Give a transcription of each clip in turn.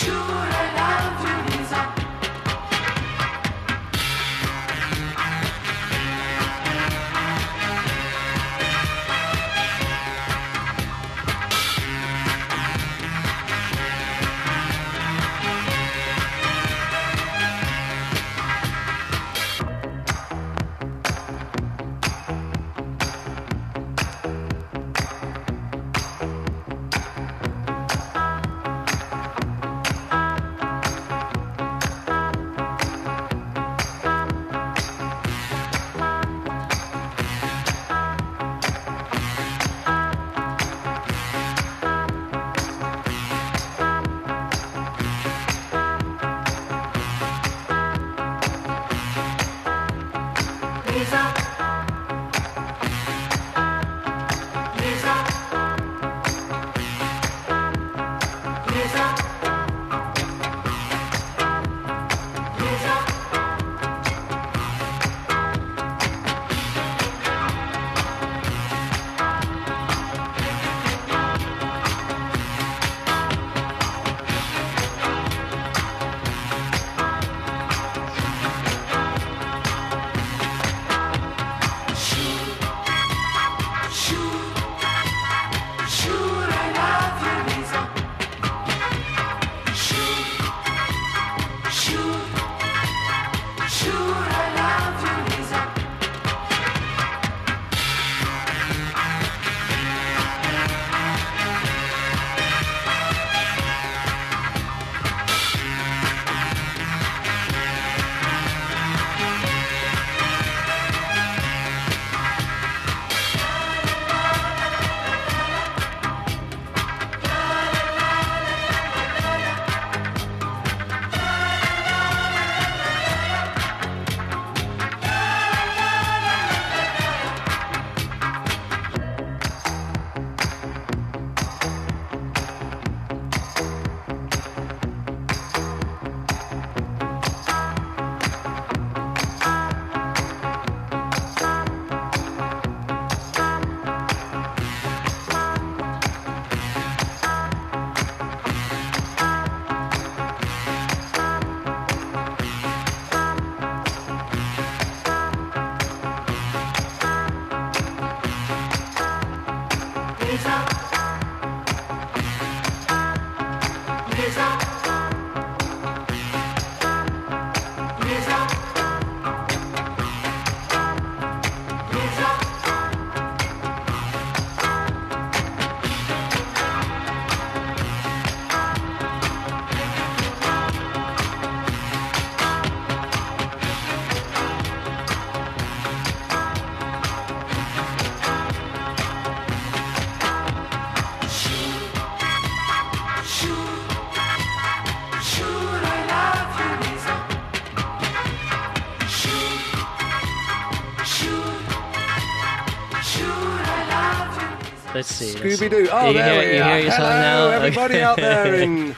Let's see. Scooby-Doo. Oh, there we are. Hello, everybody out there in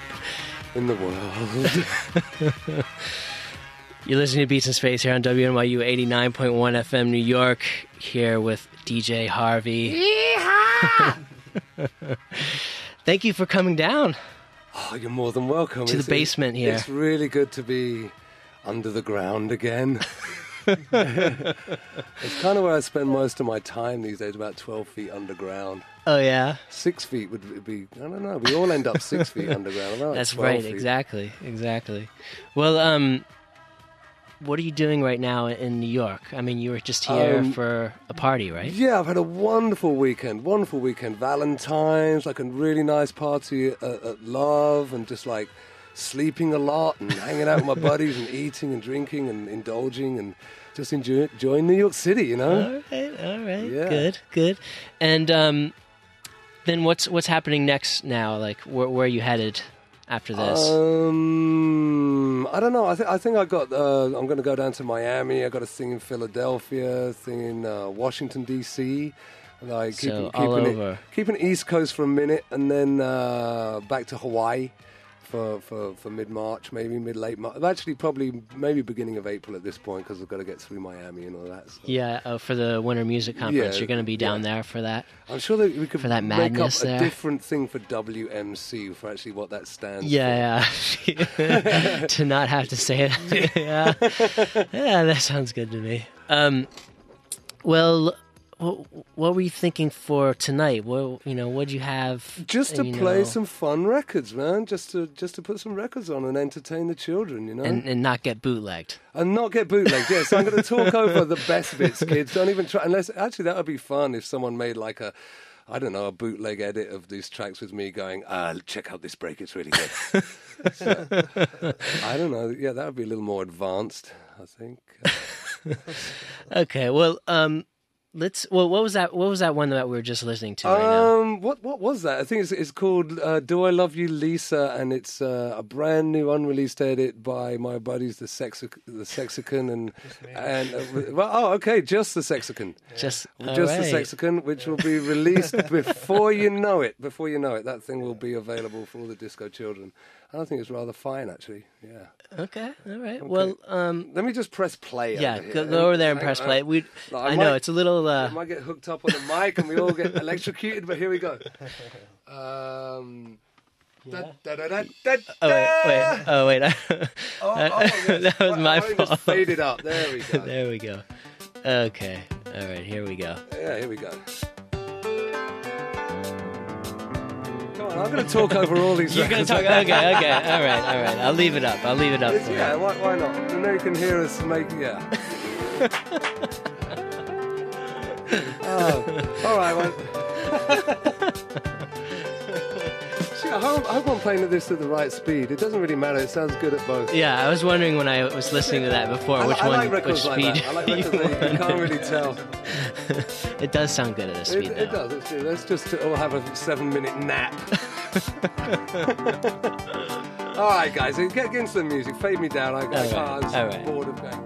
the world. You're listening to Beats in Space here on WNYU 89.1 FM New York, here with DJ Harvey. Yeehaw! Thank you for coming down. Oh, you're more than welcome. To the basement here. It's really good to be under the ground again. It's kind of where I spend most of my time these days, about 12 feet underground. Oh, yeah? 6 feet would be, I don't know, we all end up 6 feet underground. That's right, feet. exactly. Well, what are you doing right now in New York? I mean, you were just here for a party, right? Yeah, I've had a wonderful weekend. Valentine's, like a really nice party at Love, and just like sleeping a lot and hanging out with my buddies and eating and drinking and indulging and just enjoying New York City, you know? All right. Yeah. Good. And then what's happening next now? Like, where are you headed after this? I don't know. I think I got. I'm going to go down to Miami. I got to sing in Philadelphia, sing in Washington D.C. Like all over. Keeping East Coast for a minute, and then back to Hawaii for mid-March, maybe mid-late March. Actually, probably maybe beginning of April at this point because I've got to get through Miami and all that. So. Yeah, for the Winter Music Conference, you're going to be down there for that. I'm sure that we could for that make madness up there. a different thing for WMC for actually what that stands for. Yeah. To not have to say it. Yeah, that sounds good to me. Well, what were you thinking for tonight? What'd you have? Just to play some fun records, man. Just to put some records on and entertain the children, and not get bootlegged. And not get bootlegged. Yes, I'm going to talk over the best bits, kids. Don't even try. Unless actually that would be fun if someone made like a bootleg edit of these tracks with me going, check out this break, it's really good. So, I don't know. Yeah, that would be a little more advanced, I think. Okay, well, what was that one that we were just listening to right now? What was that? I think it's called Do I Love You, Lisa, and it's a brand new unreleased edit by my buddies the Sexicon just the Sexicon. Just the Sexicon, which will be released before you know it. Before you know it, that thing will be available for all the disco children. I think it's rather fine, actually. Yeah. Okay. All right. Okay. Well, let me just press play. Yeah, go over there and press play. I know it's a little. I might get hooked up on the mic and we all get electrocuted, but here we go. Oh wait. That was my fault. Just fade it up. There we go. There we go. Okay. All right. Here we go. Yeah. Here we go. I'm going to talk over all these You're going to talk? Okay. All right. I'll leave it up. For yeah, you. Why not? And then you can hear us make, yeah. All right, well. See, I hope I'm playing this at the right speed. It doesn't really matter. It sounds good at both. Yeah, I was wondering when I was listening to that before, I like which speed. Like I like records that you can't really tell. It does sound good at a speed, It does. Let's just all have a 7-minute nap. All right, guys, get into the music. Fade me down. I'm bored of going.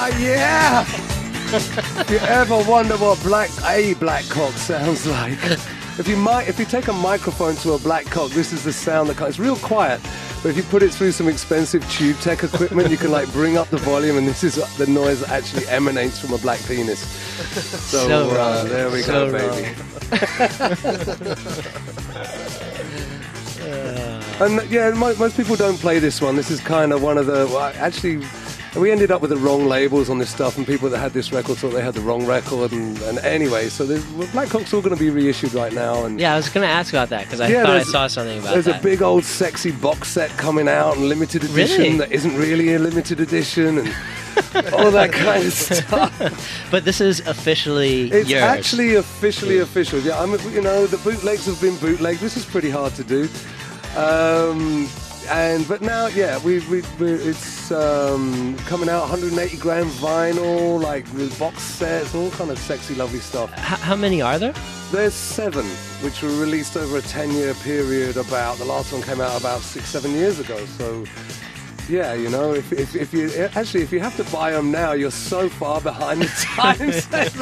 Yeah! If you ever wonder what a black cock sounds like, if you take a microphone to a black cock, this is the sound that comes. It's real quiet, but if you put it through some expensive tube tech equipment, you can like bring up the volume, and this is the noise that actually emanates from a black penis. So there we go, baby. And yeah, most people don't play this one. This is kind of one of the actually. We ended up with the wrong labels on this stuff, and people that had this record thought they had the wrong record. And anyway, so Black Cock's all going to be reissued right now. And yeah, I was going to ask about that because I thought I saw something about that. There's a big old sexy box set coming out, and limited edition that isn't really a limited edition, and all that kind of stuff. But this is officially yours. It's actually officially official. Yeah, the bootlegs have been bootlegged. This is pretty hard to do. But now, yeah, it's coming out 180 gram vinyl, like with box sets, all kind of sexy, lovely stuff. How many are there? There's 7, which were released over a 10-year period. The last one came out about 6-7 years ago. So, yeah, if you have to buy them now, you're so far behind the times.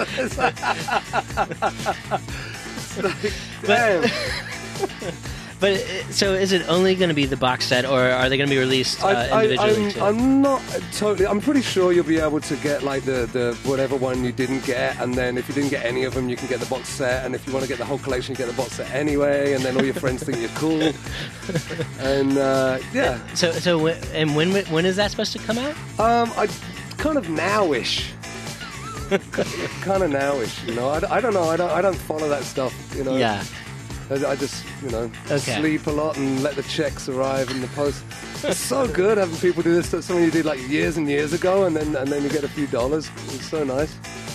It's like, damn. But so is it only going to be the box set, or are they going to be released individually too? I'm not totally. I'm pretty sure you'll be able to get like the whatever one you didn't get, and then if you didn't get any of them, you can get the box set. And if you want to get the whole collection, you get the box set anyway. And then all your friends think you're cool. And yeah. So when is that supposed to come out? I kind of nowish. Kind of nowish. I don't know. I don't follow that stuff. Yeah. I just, sleep a lot and let the checks arrive in the post. It's so good having people do this. Something you did like years and years ago, and then you get a few dollars. It's so nice.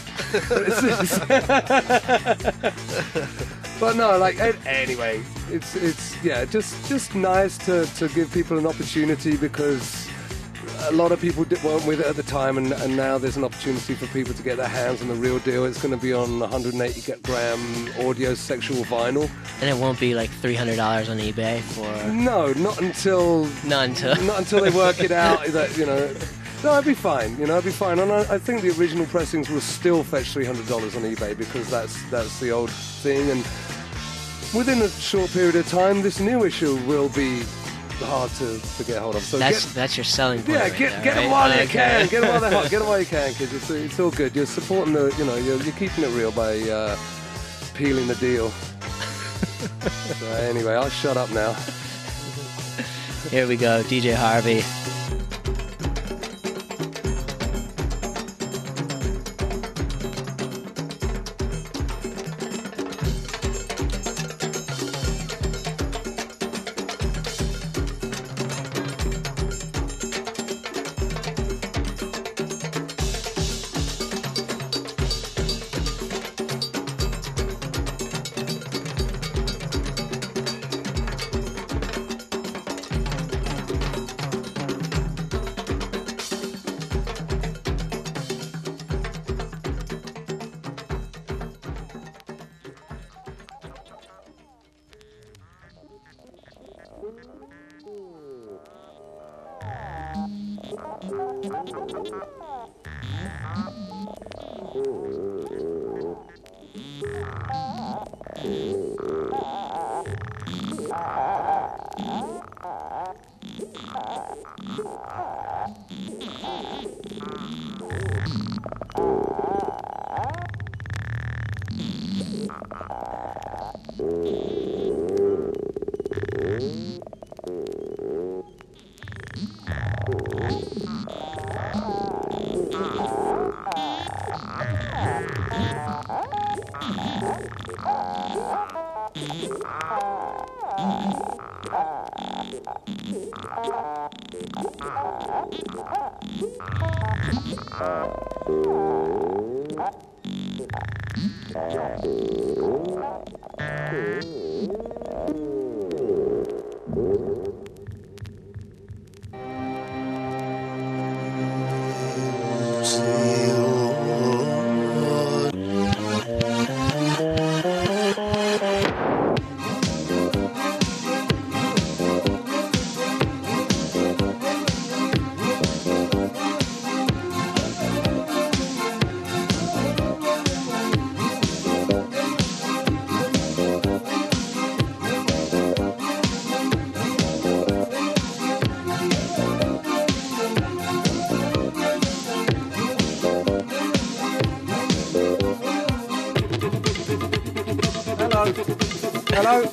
But no, anyway, it's just nice to give people an opportunity, because a lot of people weren't with it at the time, and now there's an opportunity for people to get their hands on the real deal. It's going to be on 180 gram audio sexual vinyl. And it won't be like $300 on eBay for... No, not until they work it out. No, it'd be fine. It'd be fine. And I think the original pressings will still fetch $300 on eBay, because that's the old thing. And within a short period of time, this new issue will be hard to get hold of. So that's your selling point. Yeah, get them while you can. Get them while they're hot. Get them while you can, because it's all good. You're supporting you're keeping it real by peeling the deal. So anyway, I'll shut up now. Here we go, DJ Harvey.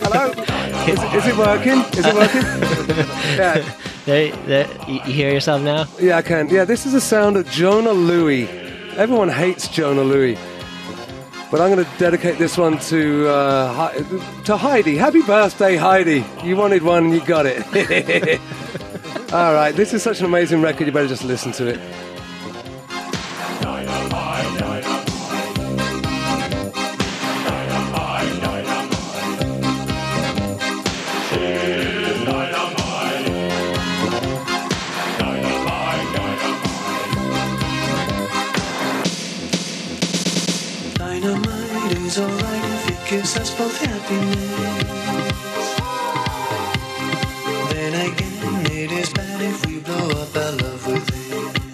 Hello? Is it working? Is it working? Yeah. You hear yourself now? Yeah, I can. Yeah, this is the sound of Jona Lewie. Everyone hates Jona Lewie. But I'm going to dedicate this one to Heidi. Happy birthday, Heidi. You wanted one and you got it. All right, this is such an amazing record, you better just listen to it. Dynamite is alright if it gives us both happiness. Then again, it is bad if we blow up our love with it.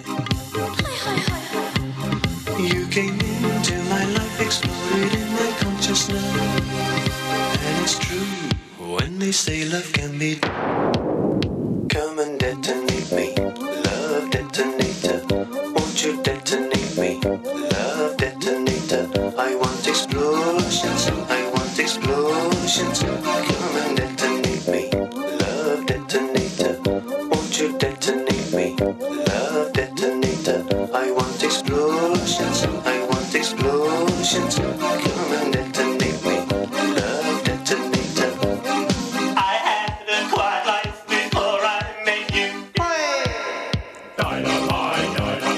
You came into my life, exploded in my consciousness. And it's true when they say love can be. Come and detonate me, love detonator. Won't you detonate me, love detonator? I want explosions, I want explosions. Come and detonate me, love detonator. Won't you detonate me, love detonator? I want explosions, I want explosions. Come and detonate me, love detonator. I had a quiet life before I met you. Dynamite, dynamite.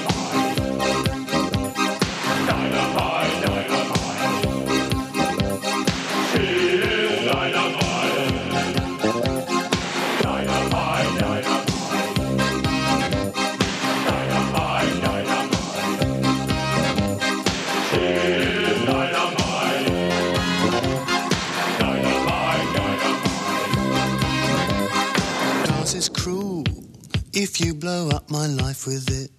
Dynamite, dynamite. She's dynamite. Dynamite, dynamite. Dynamite, dynamite. She's dynamite. Dynamite, dynamite. Cause it's cruel if you blow up my life with it.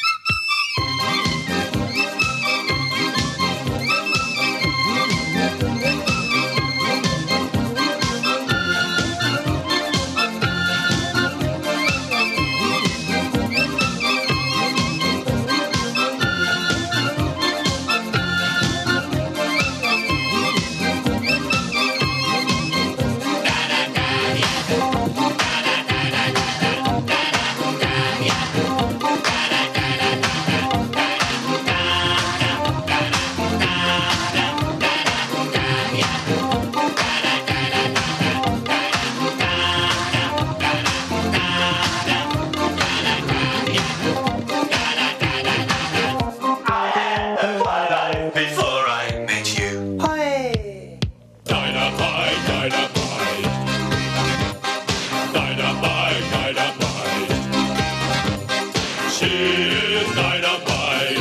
Before I met you. Dynamite, dynamite. Dynamite, dynamite. She's dynamite.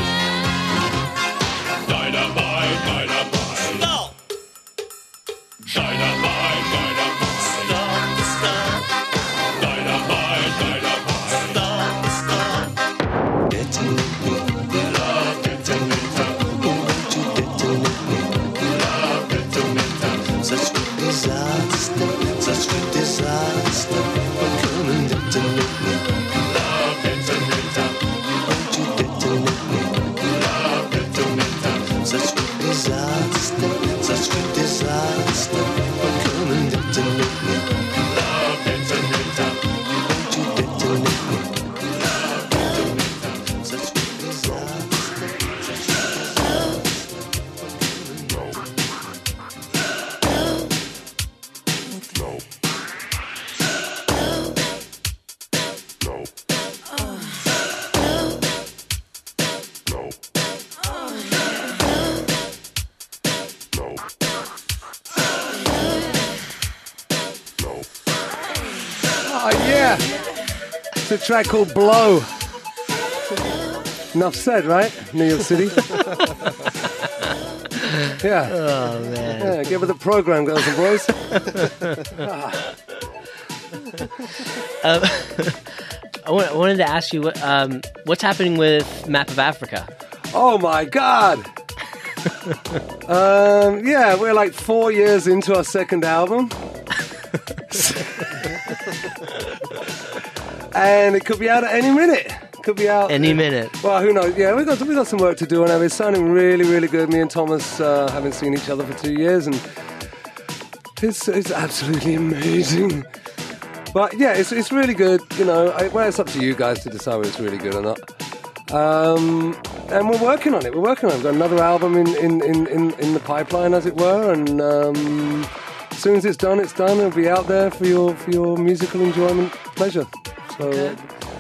Dynamite, dynamite. Stop. Dynamite, dynamite. Stop, stop. Dynamite, dynamite. Stop, stop. Detonate me, love detonator. Won't you detonate me, love detonator? Such good disaster, such good disaster. Come and detonate me, love detonator. Won't you detonate me, love detonator? Such good disaster, such good disaster. Come and detonate me, love detonator. Won't you detonate me, love detonator? Such good disaster, such good Oh, yeah. It's a track called Blow. Enough said, right? New York City. Yeah. Oh, man. Yeah, give it the program, girls and boys. I wanted to ask you, what's happening with Map of Africa? Oh, my God. Yeah, we're like 4 years into our second album. And it could be out at any minute. Could be out any minute. Well, who knows? Yeah, we got some work to do on it. It's sounding really, really good. Me and Thomas haven't seen each other for 2 years, and It's absolutely amazing. But yeah, it's really good. You know, well, it's up to you guys to decide whether it's really good or not. And we're working on it. We've got another album in the pipeline, as it were. And as soon as it's done. It'll be out there for your musical enjoyment, pleasure. So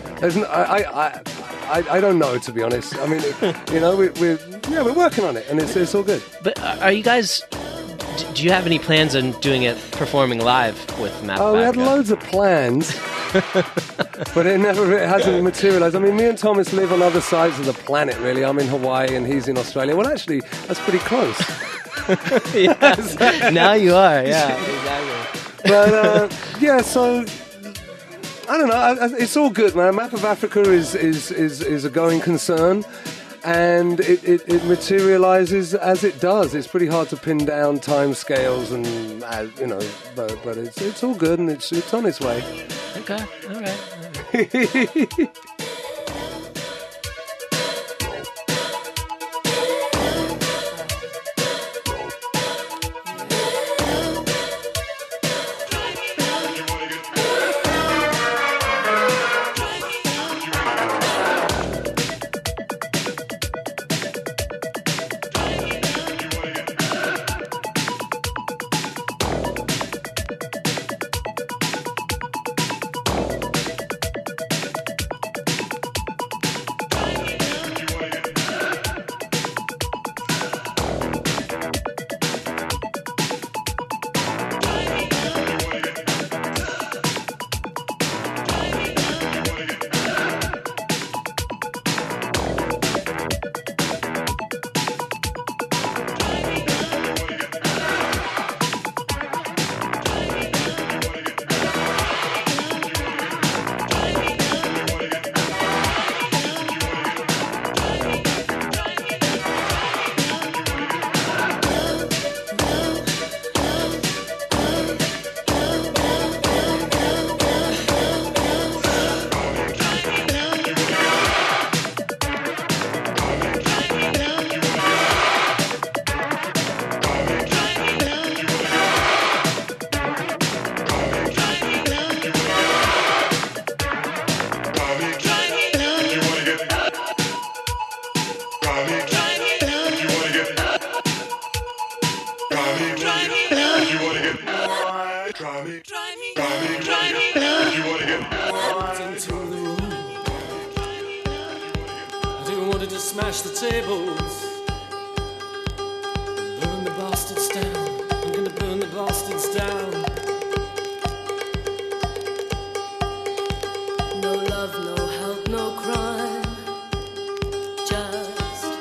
I don't know, to be honest. I mean, you know, we're working on it, and it's all good. But are you guys? Do you have any plans on doing it, performing live with Map of Africa? We had loads of plans, but it hasn't materialised. I mean, me and Thomas live on other sides of the planet, really. I'm in Hawaii and he's in Australia. Well, actually, that's pretty close. Yes. Now you are, yeah, exactly. But yeah, so I don't know. It's all good, man. Map of Africa is a going concern. And it materializes as it does. It's pretty hard to pin down time scales, and you know, but it's all good, and it's on its way. Okay, all right. Smash the tables, burn the bastards down. I'm gonna burn the bastards down. No love, no help, no crime. Just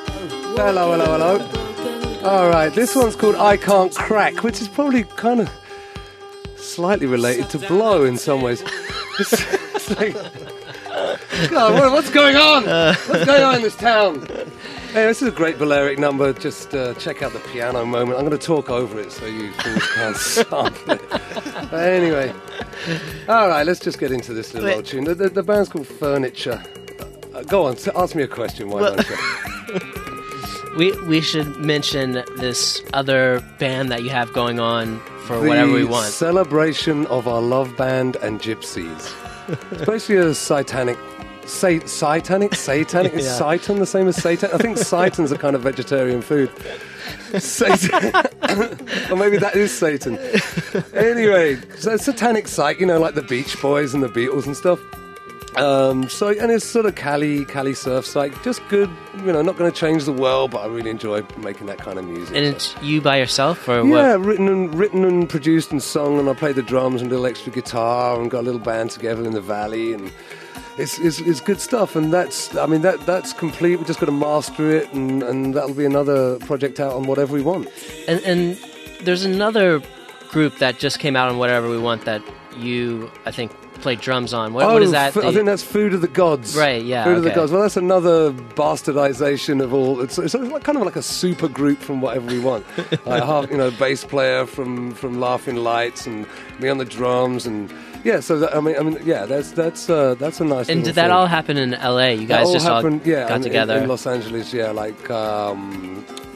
Hello. All right, this one's called I Can't Crack, which is probably kind of slightly related to Blow in some ways. It's like, God, what's going on? What's going on in this town? Hey, this is a great Balearic number. Just check out the piano moment. I'm going to talk over it so you fools can't sample it. But anyway, all right, let's just get into this little old tune. The band's called Furniture. Go on, ask me a question, why don't you? We should mention this other band that you have going on for Whatever We Want. Celebration of our love band and gypsies. It's basically a satanic. Satanic? Is Yeah. Satan the same as Satan? I think Satan's a kind of vegetarian food. Satan. Or maybe that is Satan. Anyway, so satanic psych, you know, like the Beach Boys and the Beatles and stuff. And it's sort of Cali surf psych. Just good, you know, not going to change the world, but I really enjoy making that kind of music. And it's you by yourself, or yeah, what? written and produced and sung, and I play the drums and a little extra guitar, and got a little band together in the valley, and it's good stuff. And that's complete. We just got to master it, and that'll be another project out on Whatever We Want. And there's another group that just came out on Whatever We Want that you, I think, played drums on. What is that? I think that's Food of the Gods. Right, yeah. Food of the Gods. Well, that's another bastardization of all. It's like, kind of like a super group from Whatever We Want. Like half, you know, bass player from Laughing Lights, and me on the drums, and yeah. So that, I mean, yeah. That's a nice. And did that thing. all happen in L.A.? You guys just all got together in Los Angeles. Yeah, like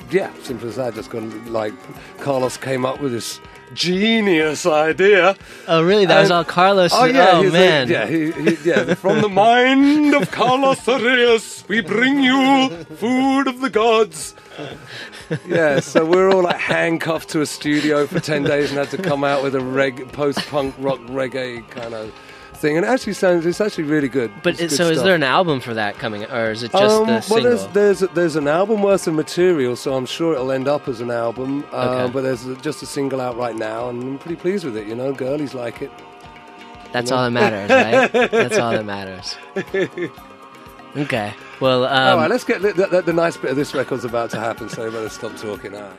yeah, simple as that. Just got like Carlos came up with this genius idea. Oh, really? That was all Carlos? Oh, yeah. Oh, man. From the mind of Carlos Arias, we bring you food of the gods. Yeah, so we're all like handcuffed to a studio for 10 days and had to come out with a post-punk rock reggae kind of thing. And it's actually really good. But good so is stuff. there an album for that coming, or is it just the single? Well, there's an album worth of material, so I'm sure it'll end up as an album. Okay. But there's just a single out right now, and I'm pretty pleased with it. You know, girlies like it. That's all that matters, right? That's all that matters. Okay. Well, all right, let's get the nice bit of this record's about to happen, so we better stop talking now.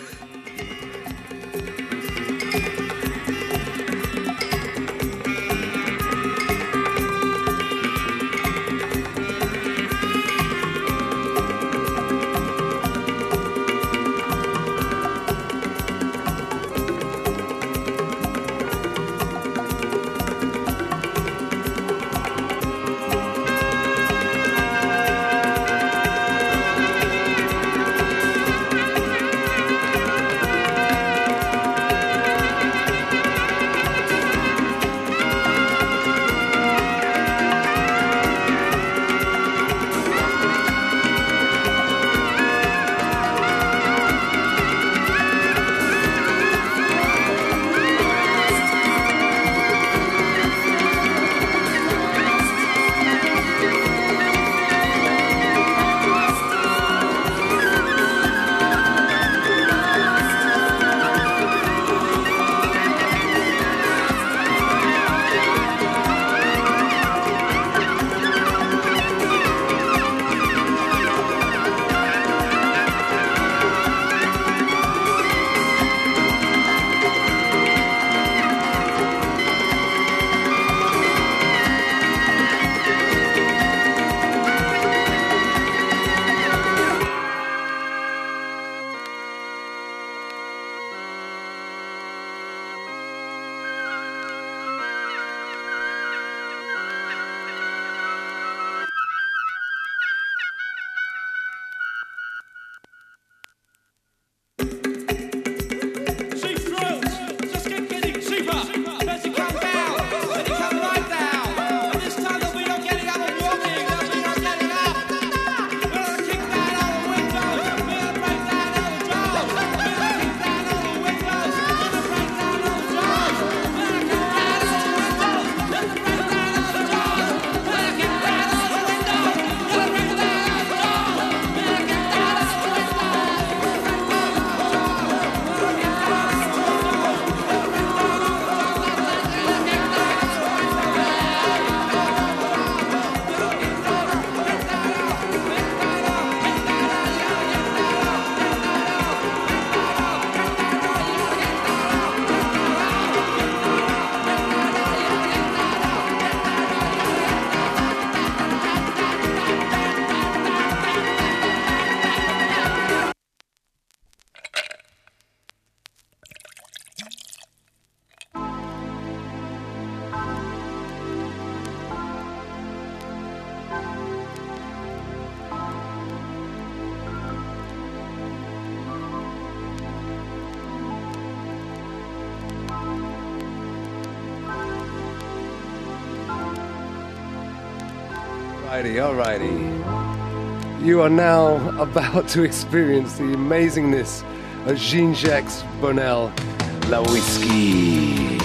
Alrighty. You are now about to experience the amazingness of Jean-Jacques Bonnel, La Whiskey.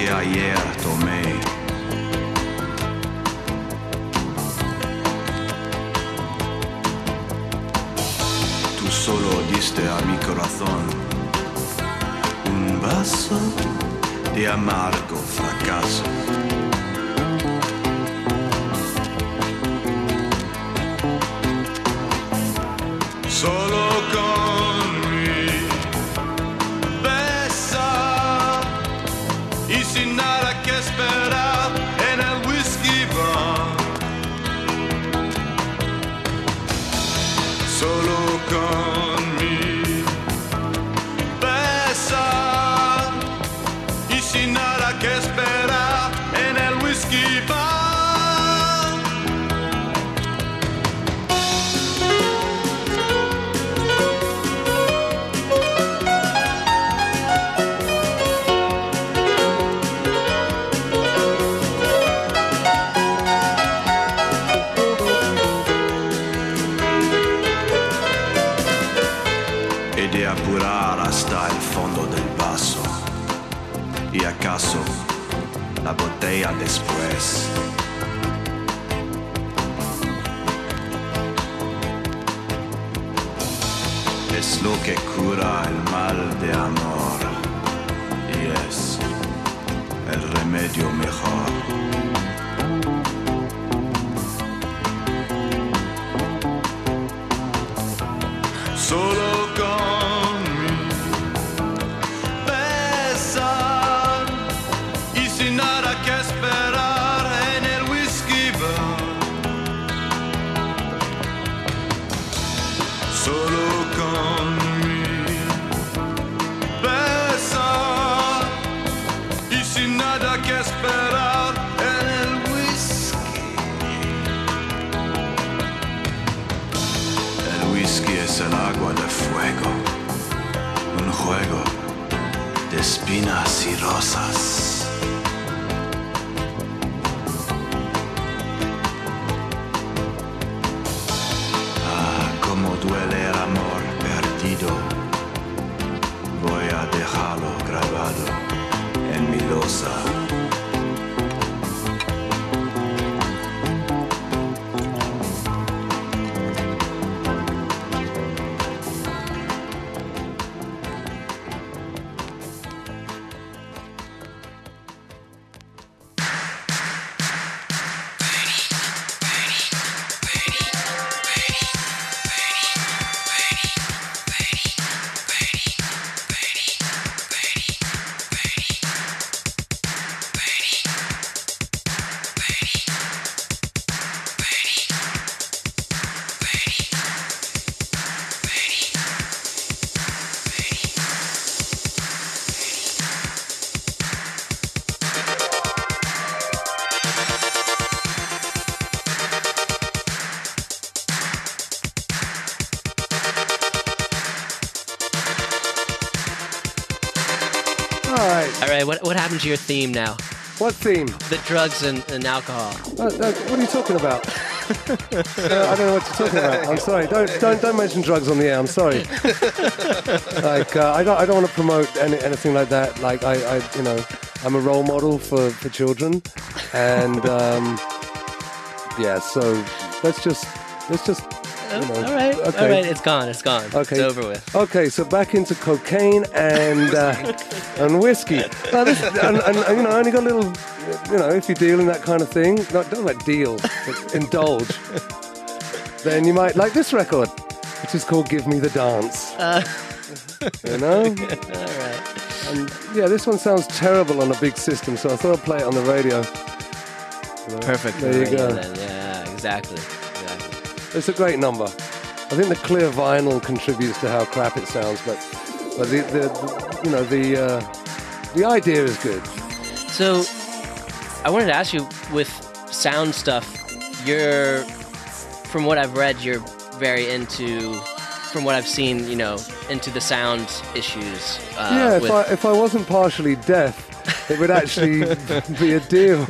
que ayer tomé. Tú solo diste a mi corazón un vaso de amargo fracaso. Solo con mi besar y sin nada que esperar en el whisky bar. Solo con mi besar y sin nada que esperar en el whisky bar. Apurar hasta el fondo del vaso y acaso la botella después. Es lo que cura el mal de amor y es el remedio mejor. Solo con mi besar y sin nada que esperar en el whisky bar. Solo con mi besar y sin nada que esperar en el whisky. El whisky es el agua de fuego, un juego de espinas y rosas. Ah, cómo duele el amor perdido. Voy a dejarlo grabado en mi losa. All right, what happened to your theme now? What theme? The drugs and alcohol. What are you talking about? I don't know what you're talking about. I'm sorry. Don't mention drugs on the air. I'm sorry. I don't want to promote anything like that. Like I'm a role model for children, and yeah. So let's just. All right, it's gone. Okay. It's over with. Okay, so back into cocaine and whiskey. Now this, and I only got a little, if you deal in that kind of thing, don't like deal, but indulge. Then you might like this record, which is called "Give Me the Dance." All right. And yeah, this one sounds terrible on a big system, so I thought I'd play it on the radio. Perfect. There you go. Then. Yeah, exactly. It's a great number. I think the clear vinyl contributes to how crap it sounds, but the idea is good. So, I wanted to ask you, with sound stuff, from what I've read, you're very into, from what I've seen, into the sound issues. If I wasn't partially deaf, it would actually be a deal.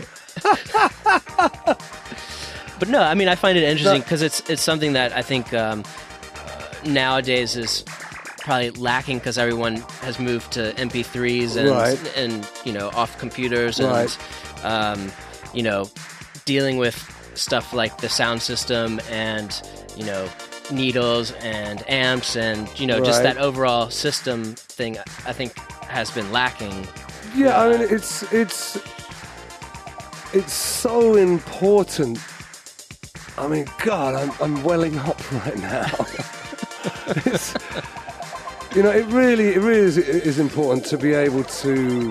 But no, I mean, I find it interesting because it's something that I think nowadays is probably lacking because everyone has moved to MP3s and Right. and off computers and Right. dealing with stuff like the sound system and needles and amps and just Right. that overall system thing. I think has been lacking. Yeah, I mean, it's so important. I mean, God, I'm welling up right now. It's, it really is important to be able to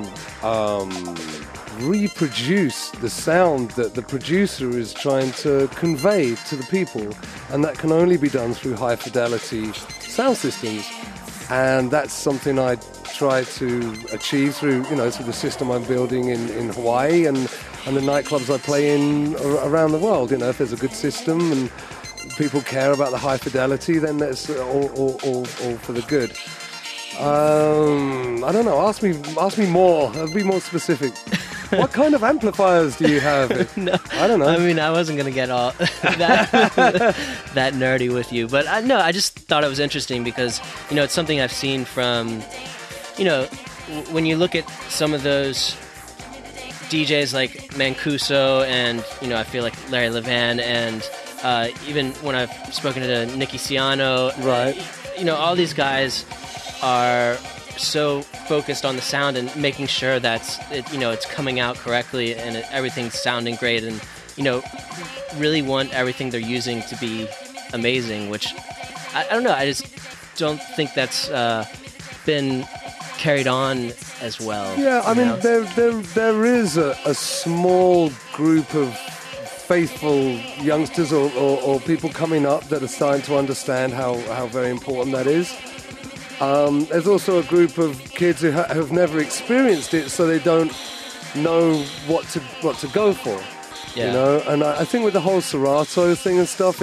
reproduce the sound that the producer is trying to convey to the people, and that can only be done through high fidelity sound systems. And that's something I try to achieve through the system I'm building in Hawaii and the nightclubs I play in around the world. If there's a good system and people care about the high fidelity, then that's all for the good. I don't know. Ask me more. I'll be more specific. What kind of amplifiers do you have? No, I don't know. I mean, I wasn't going to get all that nerdy with you, but I just thought it was interesting because, it's something I've seen from, when you look at some of those DJs like Mancuso and, I feel like Larry Levan and even when I've spoken to Nicky Siano, Right. All these guys are so focused on the sound and making sure that's it's coming out correctly and everything's sounding great and really want everything they're using to be amazing, which I don't know, I just don't think that's been carried on as well. Yeah, I mean, there is a small group of faithful youngsters or people coming up that are starting to understand how very important that is. There's also a group of kids who have never experienced it, so they don't know what to go for. Yeah. And I think with the whole Serato thing and stuff,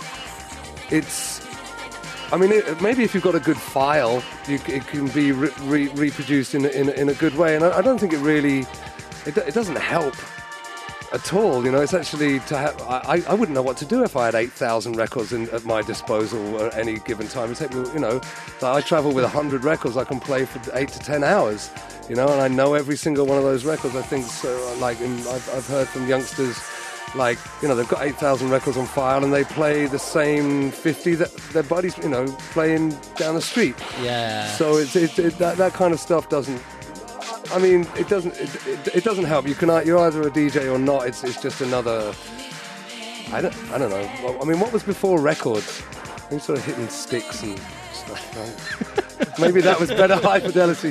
it's. I mean, maybe if you've got a good file, it can be reproduced in a good way. And I don't think it really. It doesn't help at all. It's actually to have. I wouldn't know what to do if I had 8,000 records at my disposal at any given time. It take me, I travel with 100 records. I can play for 8 to 10 hours. And I know every single one of those records. I think so. I've heard from youngsters. They've got 8,000 records on file and they play the same 50 that their buddies, playing down the street. Yeah. So that kind of stuff doesn't. I mean, it doesn't help. You're either a DJ or not. It's just another. I don't know. I mean, what was before records? We sort of hitting sticks and stuff. Right? Maybe that was better high fidelity.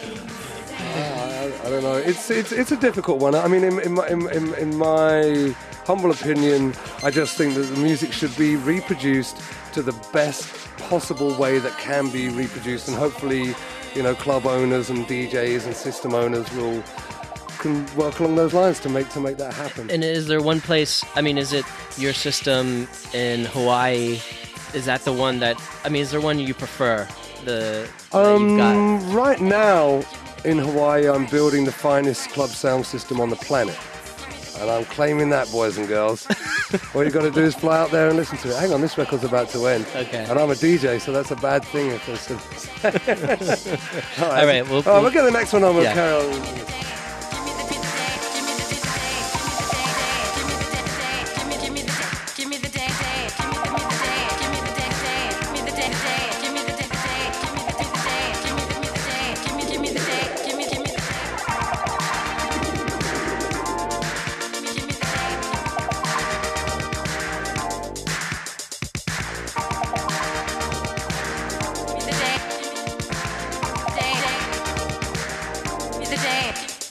I don't know. It's a difficult one. I mean, in my humble opinion, I just think that the music should be reproduced to the best possible way that can be reproduced, and hopefully, club owners and DJs and system owners can work along those lines to make that happen. And is there one place? I mean, is it your system in Hawaii? Is that the one that? I mean, is there one you prefer? That you've got? Right now in Hawaii, I'm building the finest club sound system on the planet. And I'm claiming that, boys and girls. All you got to do is fly out there and listen to it. Hang on, this record's about to end. Okay. And I'm a DJ, so that's a bad thing. If there's All right. We'll Day.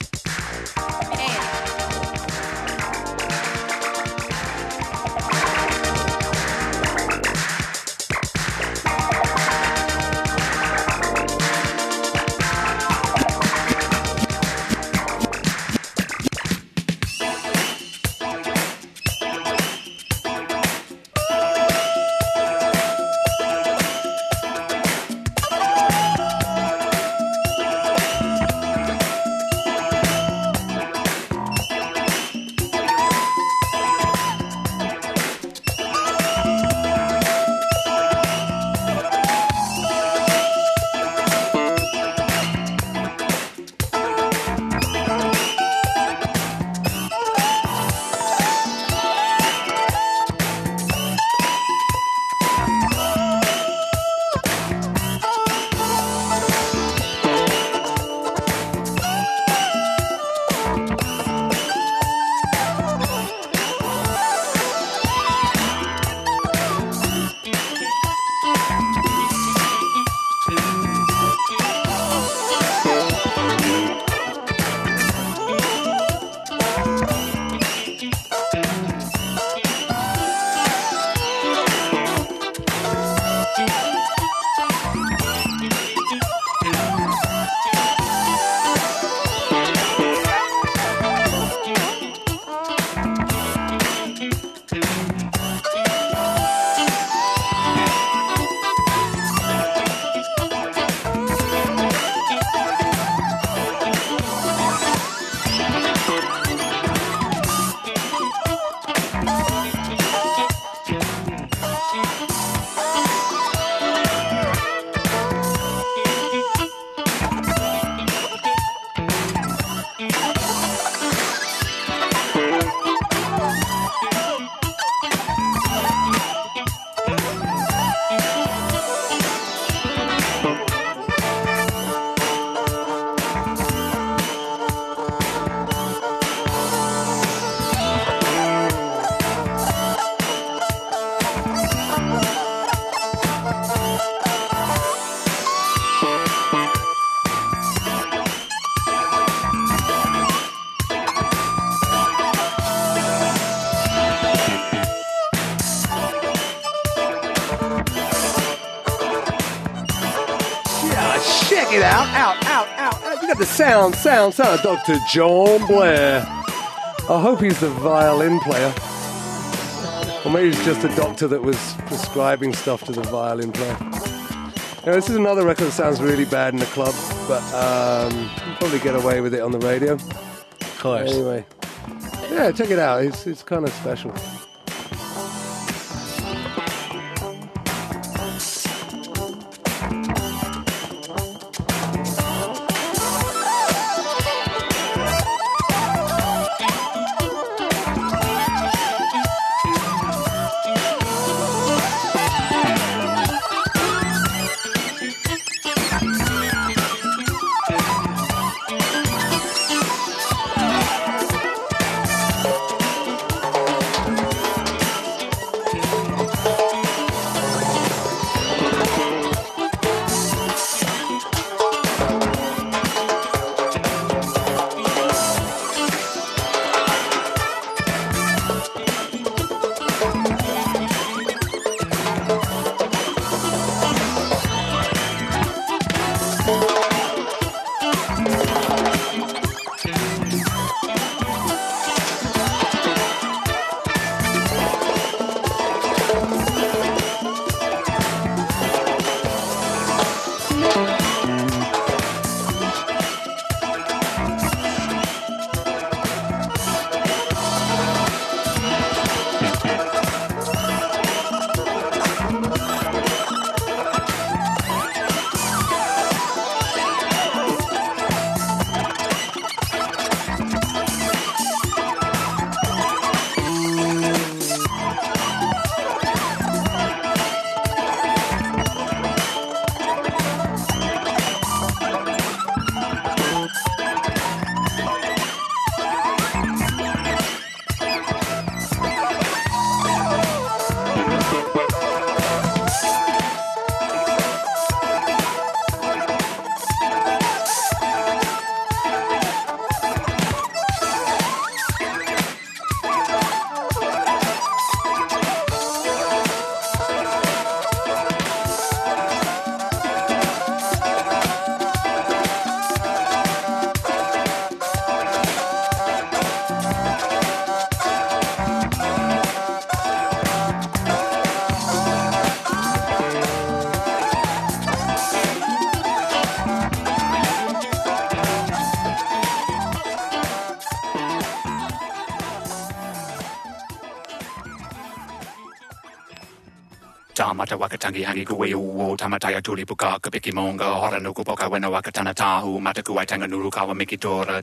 out. You got the sound of Dr. John Blair. I hope he's the violin player. Or maybe he's just a doctor that was prescribing stuff to the violin player. Anyway, this is another record that sounds really bad in the club, but you'll probably get away with it on the radio. Of course. Anyway, yeah, check it out. It's kind of special. Tamata wakatangi hangi kuwe uo tamataya tuli puka kapiki monga hora nuku poka wena wakatana tahu mataku waitanga nuru kawa mikitora.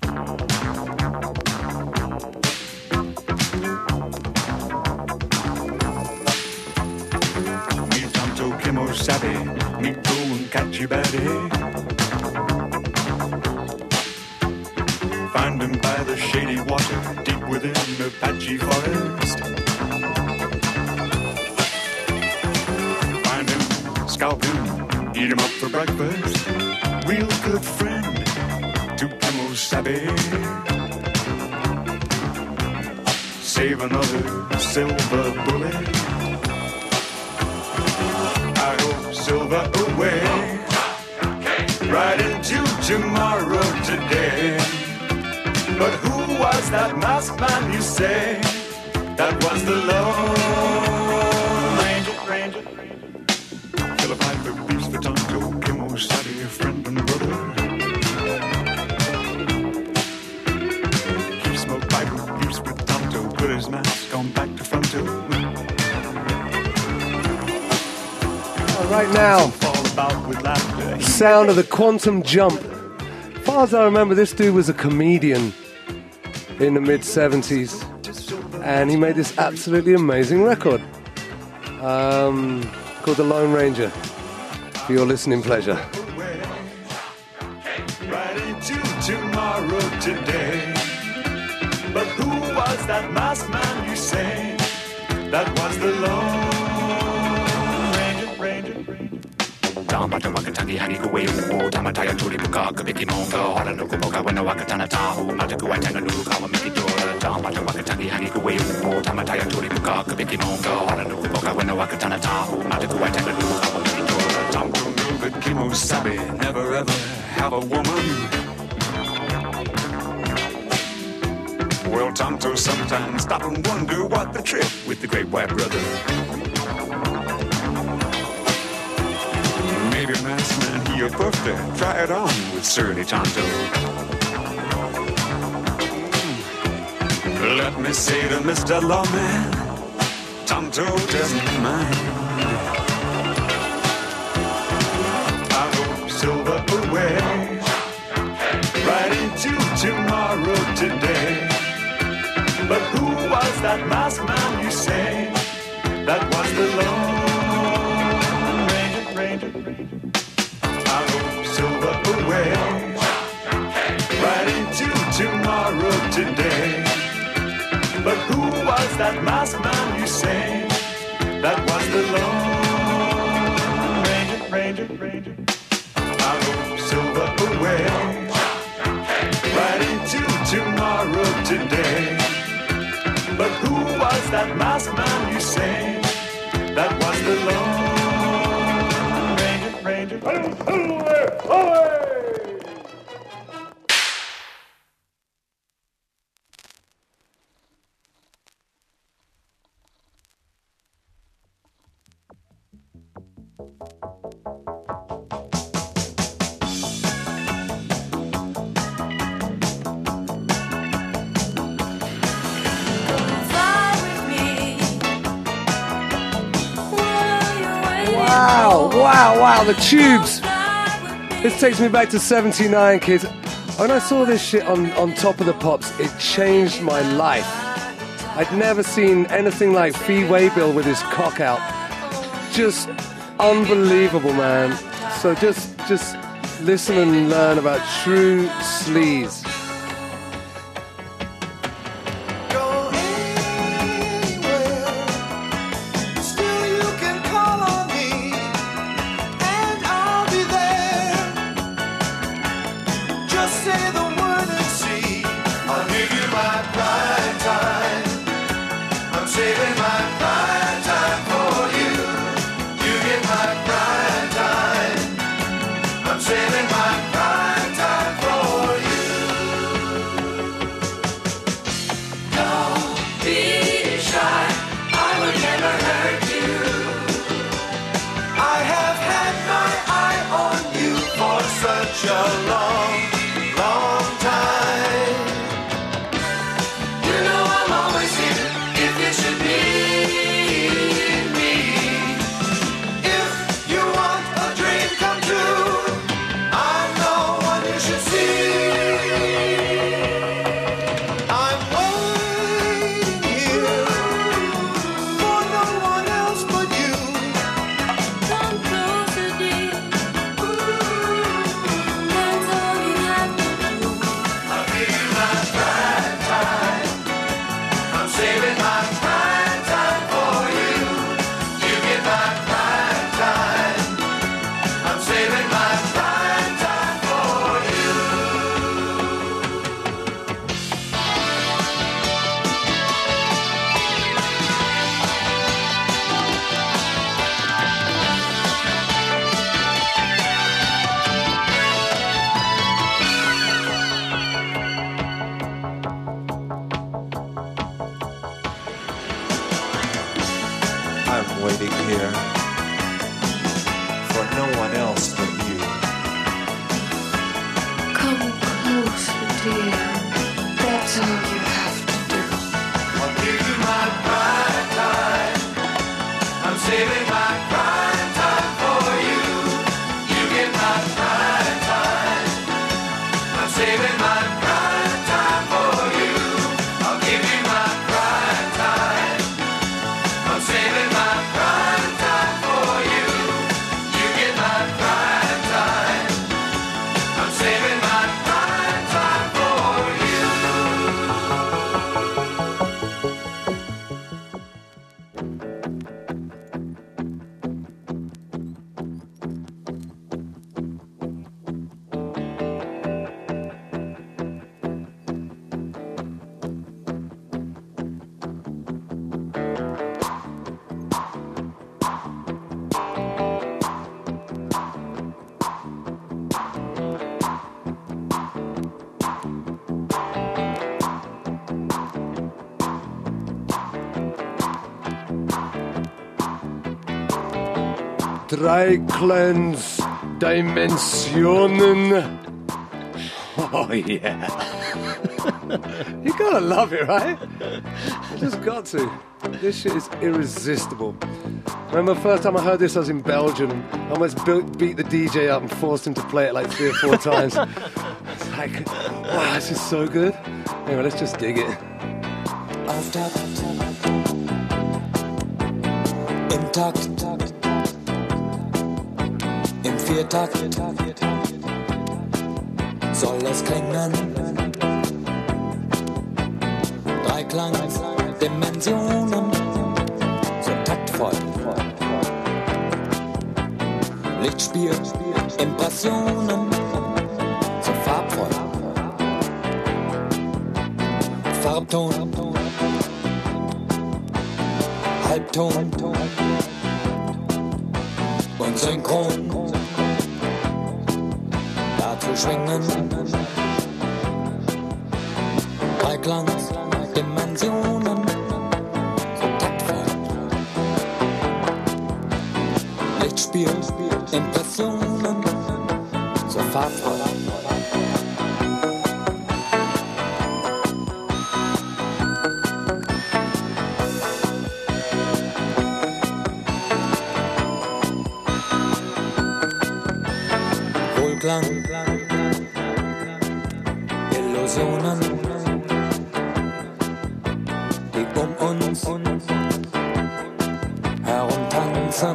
Mi tanto kimo sabe mi go and catch you baby. Find him by the shady water deep within the patchy forest. Scalp him, eat him up for breakfast. Real good friend to Kimo Sabe. Save another silver bullet. I hope silver away. Right into tomorrow today. But who was that masked man you say? That was the Lone Ranger. Fill a pipe of beefs for Tonto, Kimo Sabe, friend and brother. Keep smoke pipe of beefs for Tonto, put his mask on back to fronto. Right now, sound of the Quantum Jump. As far as I remember, this dude was a comedian in the mid-70s, and he made this absolutely amazing record called The Lone Ranger, for your listening pleasure. Right into tomorrow today. But who was that masked man you say? That was the Lone Ranger. Tamata wakatangi hangi kuwe uo tamataya tuli puka kapiki monga hora nuku poka wena wakatana tahu mataku waitanga nuru kawa mikitora. Tamata wakatangi hangi kuwe uo tamataya tuli puka kapiki monga hora nuku poka wena wakatana tahu mataku waitanga nuru kawa mikitora. Tamto knew that Kimo Sabe never ever have a woman. Well, Tonto sometimes stop and wonder what the trip with the great white brother. Maybe masked man, he a birthday. Try it on with surly Tonto. Let me say to Mr. Lawman, Tonto doesn't mind. I hope silver away, right into tomorrow today. But who was that masked man you say? That was the Lone Ranger. I hope silver away, right into tomorrow today. But who was that masked man you say? That was the Lone Ranger. I hope silver away, right into tomorrow today. But who was that masked man you say? That was the Lone Ranger. Wow, the Tubes. This takes me back to 79, kids. When I saw this shit on Top of the Pops, it changed my life. I'd never seen anything like Fee Waybill with his cock out. Just unbelievable, man. So just listen and learn about true sleaze. Dimensionen. Oh yeah. You gotta love it, right? You just got to. This shit is irresistible. I remember the first time I heard this, I was in Belgium. I almost beat the DJ up and forced him to play it like 3 or 4 times. It's like, wow, this is so good. Anyway, let's just dig it. Auf Takt, im Takt, im Viertakt soll es klingen. Dreiklang-Dimensionen, so taktvoll. Lichtspiel, Impressionen, so farbvoll. Farbton, Halbton und Synchron. Dazu schwingen Dreiklang-Dimensionen, so taktvoll. Lichtspiel, Impressionen, so farbvoll. Wohlklang, Illusionen, die uns herumtanzen.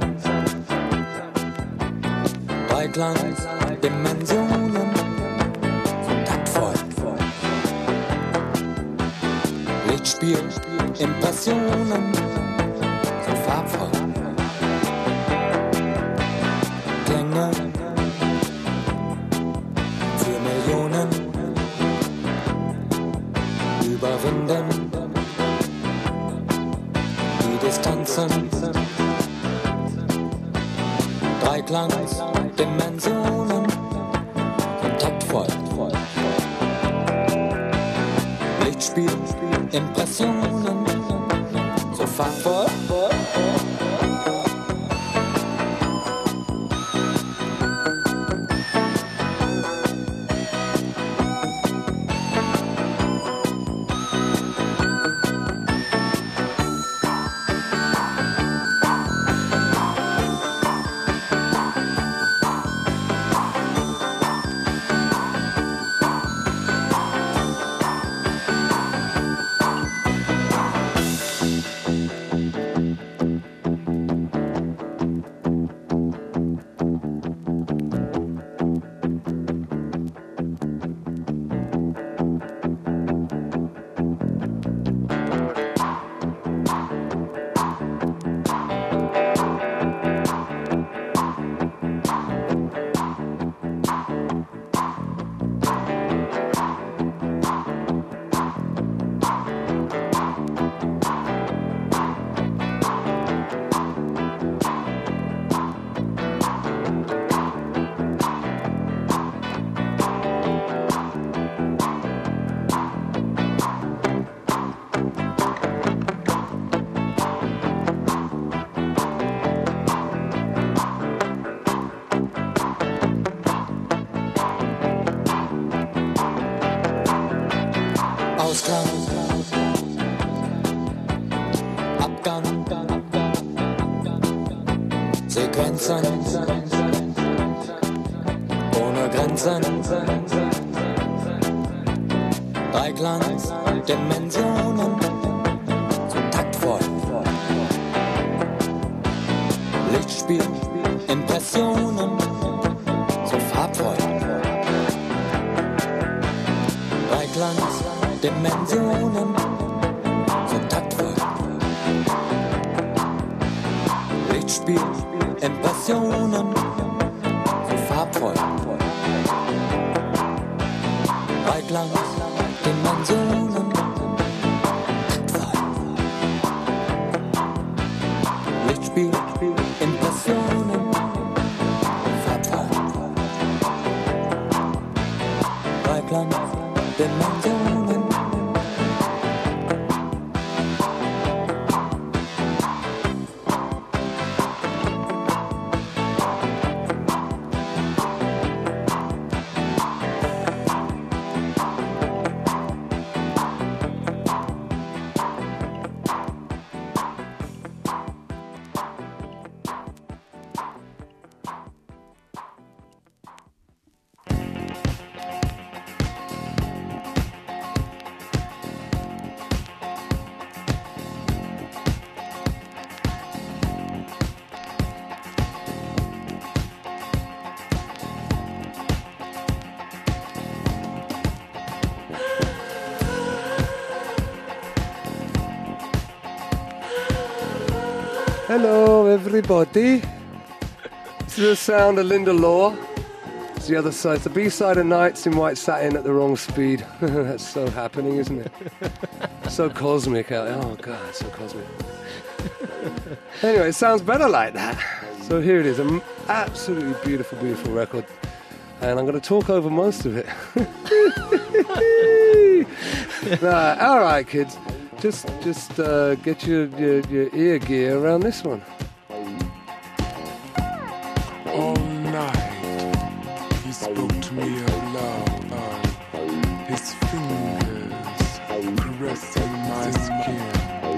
Dreiklang-Dimensionen, so taktvoll. Lichtspiel, Impressionen, so farbvoll. Klänge für Millionen überwinden die Distanzen. Dreiklang-Dimensionen, kontaktvoll. Lichtspiel, Impressionen, so farbvoll. Ausklang, Abgang, Sequenzen, ohne Grenzen, Dreiklang-Dimensionen, so taktvoll. Lichtspiel, Impressionen, so farbvoll. Dreiklang-Dimensionen, so taktvoll. Lichtspiel, Impressionen, so farbvoll. Dreiklang-Dimensionen, taktvoll. Lichtspiel, Impressionen, farbvoll. Dreiklang-Dimensionen. Hello, everybody. This is the sound of Linda Law. It's the other side. It's the B-side of Nights in White Satin at the wrong speed. That's so happening, isn't it? So cosmic out there. Oh, God, so cosmic. Anyway, it sounds better like that. So here it is. An absolutely beautiful, beautiful record. And I'm going to talk over most of it. All right, kids. Just get your ear gear around this one. All night he spoke to me of love, his fingers caressing my skin,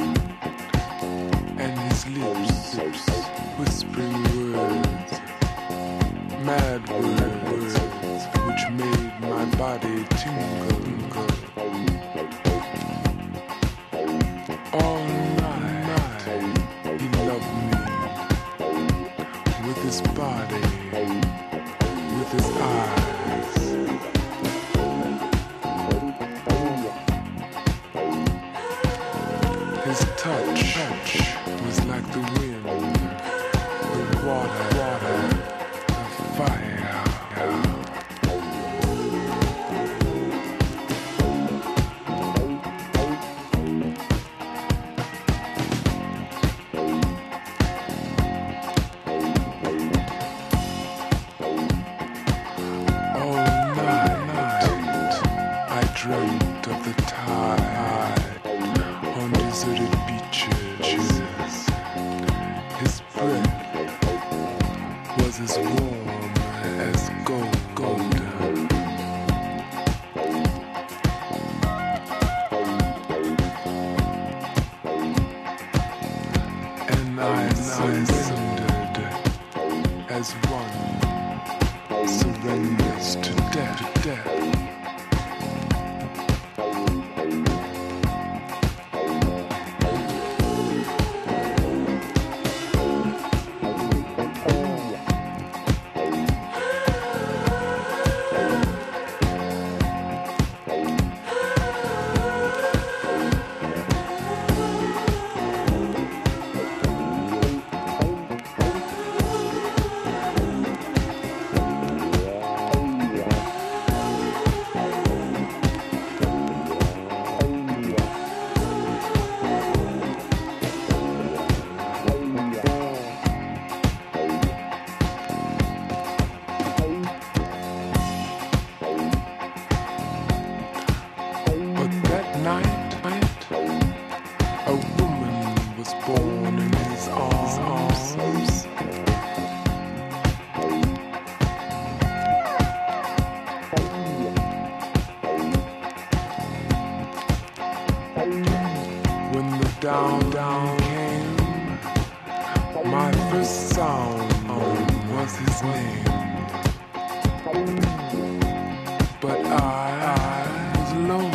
and his lips whispering words, mad words, which made my body tingle. All night he loved me with his body, with his eyes. His touch was like the wind, the water, the fire. Dreamt of the tide on deserted beaches. His breath was as warm as golden. And I surrendered as one surrenders to death. Down came, my first sound was his name, but I was alone.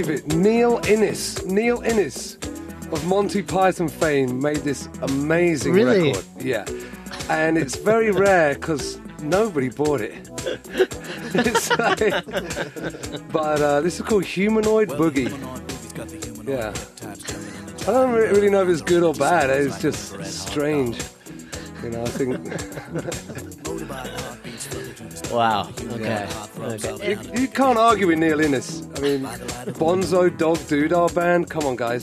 it. Neil Innes of Monty Python fame made this amazing Really? record. Yeah. And it's very rare because nobody bought it. It's like, but this is called Humanoid Boogie. Yeah. I don't really know if it's good or bad. It's just strange. You know, I think... Wow. Okay. Okay. You can't argue with Neil Innes. I mean, Bonzo Dog Doodah Band. Come on, guys.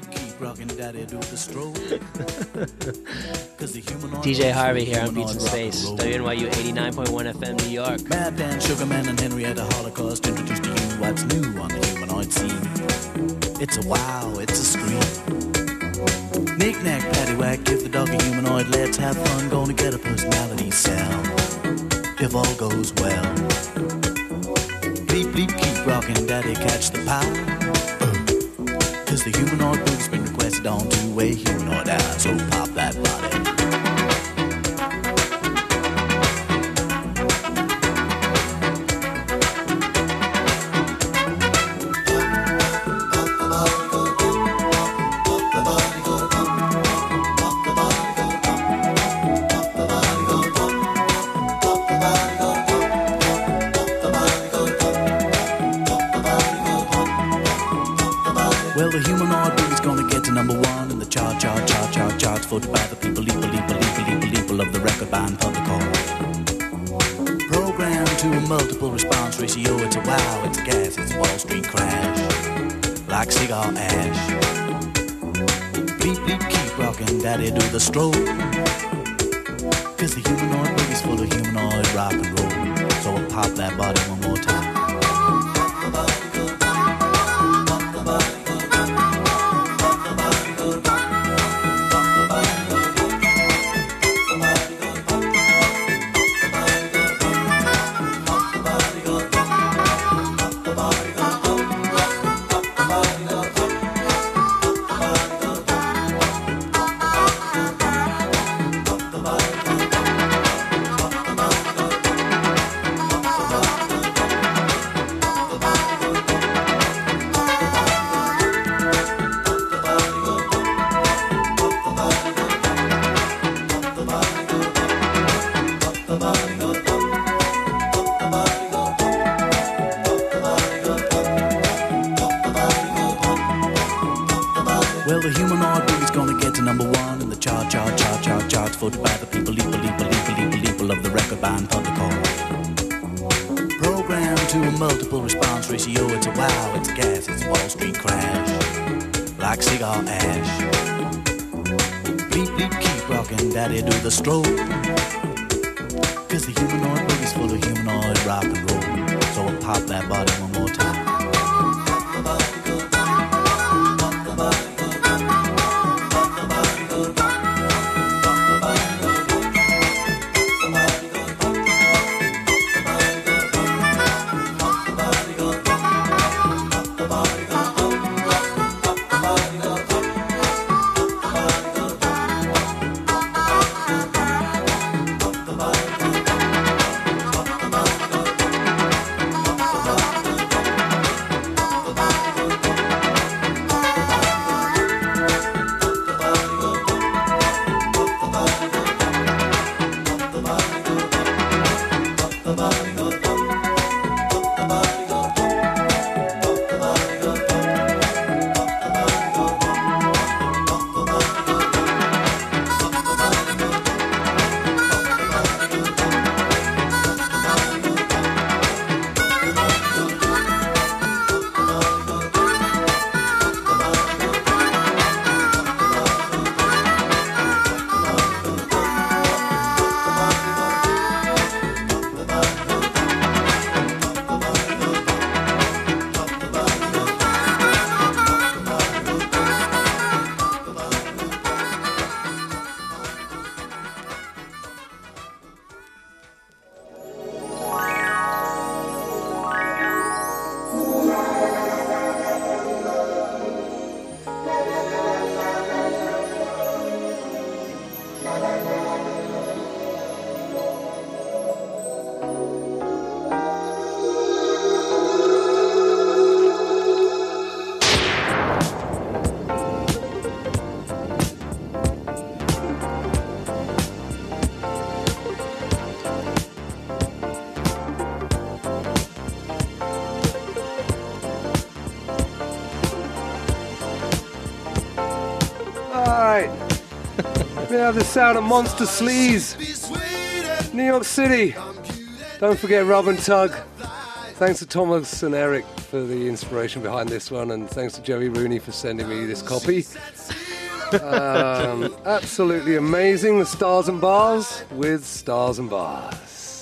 DJ Harvey here on Beats in Space, WNYU 89.1 FM, New York. Madman, Sugarman, and Henrietta Holocaust introduced to you what's new on the humanoid scene. It's a wow, it's a scream. Knick-knack, paddywhack, give the dog a humanoid. Let's have fun, gonna get a personality sound. If all goes well. Bleep, bleep, keep rocking, daddy, catch the power. Cause the humanoid boogie's been requested on two-way humanoid eyes. So pop that body. Well, the humanoid boogie's gonna get to number one in the charts, voted by the people of the record buying public hall. Programmed to a multiple response ratio, it's a wow, it's a gas, it's a Wall Street crash, like cigar ash. Bleep, bleep, keep rocking, daddy, do the stroll. Cause the humanoid boogie's full of humanoid rock and roll. So I'll pop that body one more time. Well, the humanoid boogie's gonna get to number one in the charts, voted by the people of the record buying public hall. Programmed to a multiple response ratio, it's a wow, it's a gas, it's a Wall Street crash, like cigar ash. Bleep, bleep, keep rocking, daddy, do the stroll. Cause the humanoid boogie's full of humanoid rock and roll. So I'll pop that body one more time. right. We have the sound of Monster Sleaze, New York City. Don't forget Rob and Tug. Thanks to Thomas and Eric for the inspiration behind this one, and thanks to Jerry Rooney for sending me this copy. Absolutely amazing. The Stars and Bars with Stars and Bars.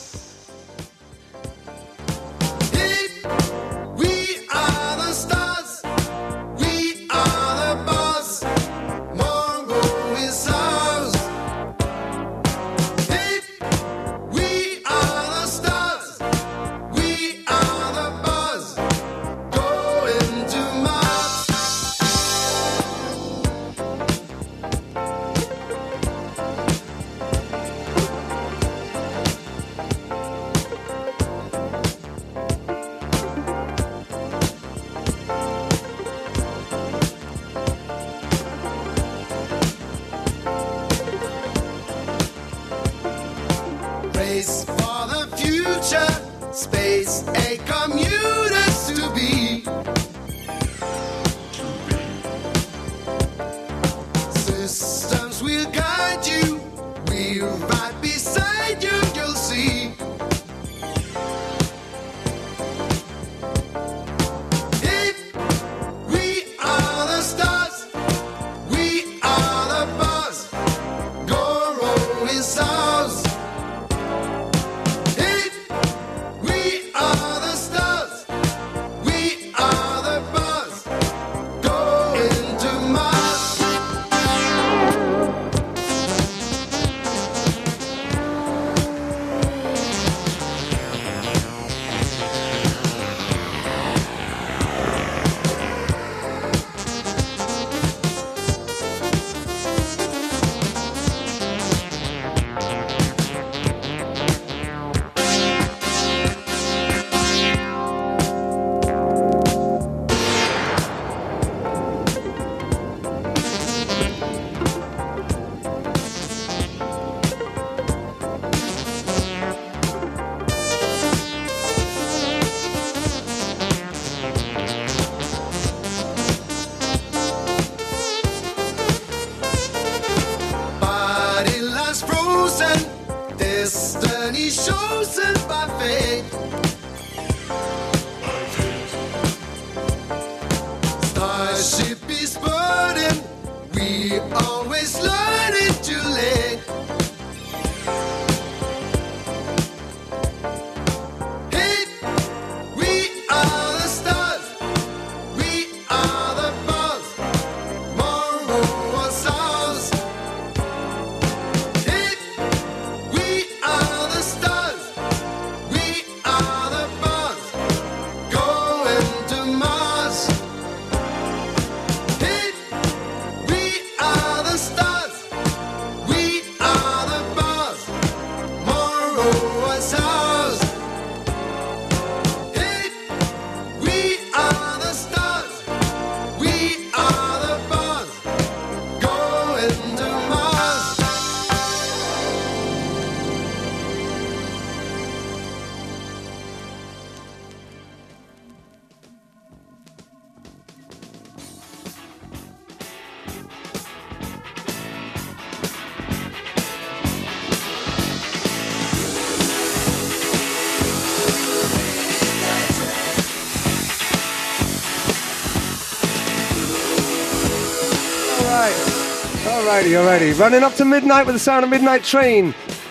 Alrighty. Running up to midnight with the sound of Midnight Train.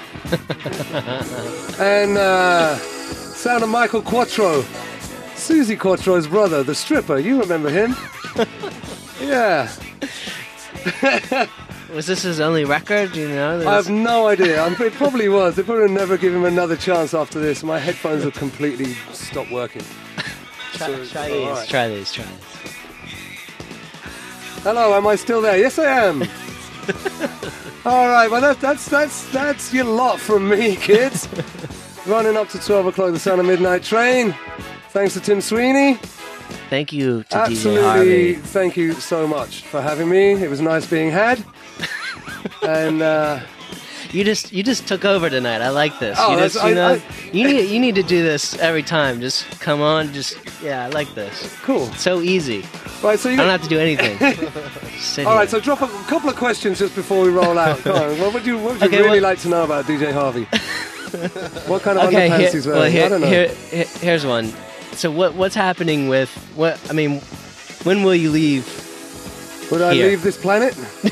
And sound of Michael Quattro. Susie Quattro's brother, the stripper. You remember him? Yeah. Was this his only record? Do you know? I have no idea. It probably was. They probably never give him another chance after this. My headphones have completely stopped working. Try these. Hello, am I still there? Yes, I am. All right, well, that's your lot from me, kids. Running up to 12 o'clock, the sound of Midnight Train. Thanks to Tim Sweeney. Thank you to Absolutely, DJ Harvey. Thank you so much for having me. It was nice being had. And you just took over tonight. I like this. Oh, you need to do this every time. Just come on, just Yeah, I like this. Cool. So easy. Right, so I you don't have to do anything. Sit all right, here. so drop a couple of questions just before we roll out. Come on, what would you Okay, really well- like to know about DJ Harvey? What kind of Okay, underpants he's wearing? I don't know. here's one. So what's happening with what? I mean, when will you leave? Would I here. leave this planet?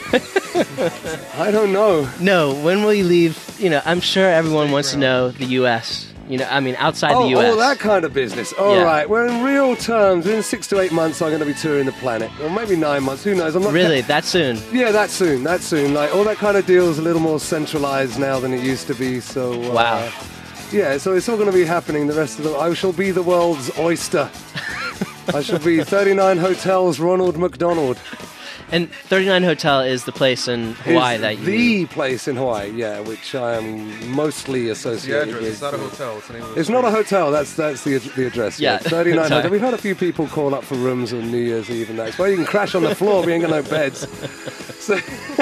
I don't know. No, when will you leave? You know, I'm sure everyone wants to know the U.S. You know, I mean, outside the U.S. Oh, that kind of business. All Yeah. right. Well, in real terms, in 6 to 8 months, I'm going to be touring the planet. Or maybe 9 months. Who knows? I'm not Really, that soon? Yeah, that soon. Like, all that kind of deal is a little more centralized now than it used to be. So, Wow. Yeah, so it's all going to be happening the rest of the... I shall be the world's oyster. I shall be 39 Hotels Ronald McDonald. And 39 Hotel is the place in Hawaii Is that you... the place in Hawaii, yeah, which I am mostly It's the associated address. with. It's not a hotel. It's the name of the It's not a street. hotel. That's the address. Yeah. 39 Sorry. Hotel. We've had a few people call up for rooms on New Year's Eve and that. It's where you can crash on the floor. We ain't got no beds. So,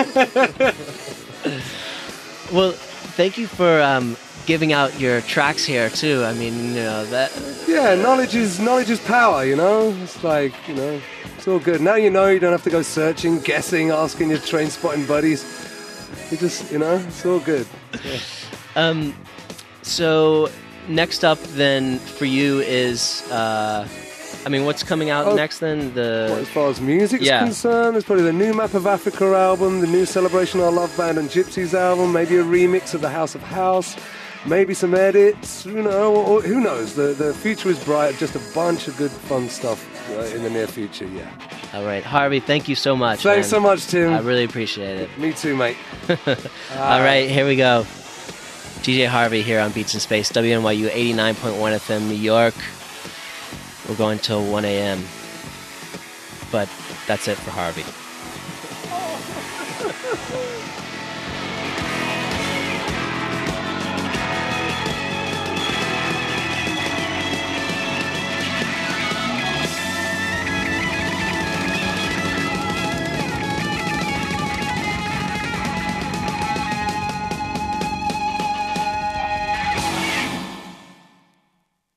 Well, thank you for giving out your tracks here too. I mean, you know that. yeah, knowledge is power. You know, it's like it's all good. Now you know. You don't have to go searching, guessing, asking your train spotting buddies. You just it's all good. Yeah. So next up then for you is, I mean, what's coming out Oh, next then? As far as music's Yeah. concerned, there's probably the new Map of Africa album, the new Celebration of Our Love Band and Gypsies album, maybe a remix of the House of House, maybe some edits, or who knows? The future is bright, just a bunch of good fun stuff in the near future, yeah. All right, Harvey, thank you so much. Thanks man. so much, Tim. I really appreciate it. Me too, mate. All right, here we go. DJ Harvey here on Beats in Space, WNYU 89.1 FM, New York. We're going till 1 a.m. But that's it for Harvey.